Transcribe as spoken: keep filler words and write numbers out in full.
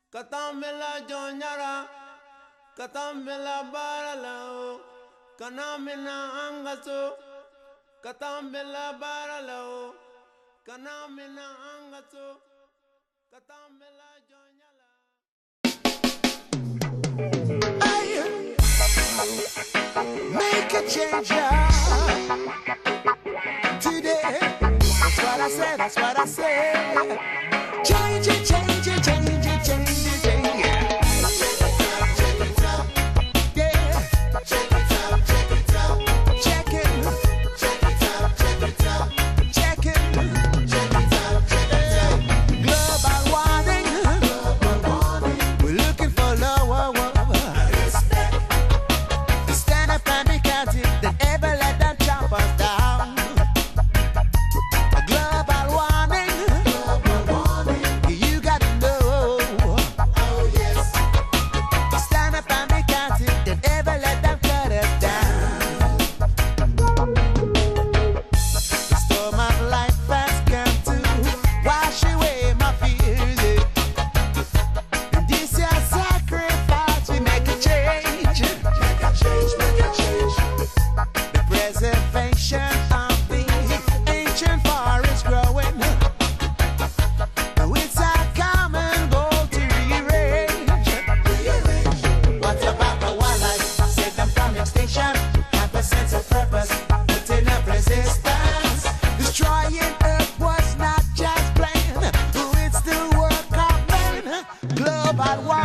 Katambela Jonyara, Katambela Baralao, Kanamina Angaso, Katambela Baralao, Kanamina Angaso, Katambela Jonyala. Make a change, yeah. Today. That's what I said, that's what I said. Change it, change it, change it, change it, change it. Check it out, yeah. Check it out, check it out. Check it, check it out, check it out. Check it, check it out, check it out. Global warming, global warming. We're looking for lower respect. Stand up and be counted, don't ever let them chop us down. Global warming, global warming. You gotta know. Oh yes. Stand up and be counted, don't ever let them cut us down. The storm of life has come to wash away my fears. In this year sacrifice, we make a change. Make a change, make a change. The preservation of the ancient forest growing. It's our common goal to rearrange. What about the wildlife? Save them from extinction. Have a sense of purpose. Putting up resistance. Destroying Earth was not just planned. It's the work of man. Global warming.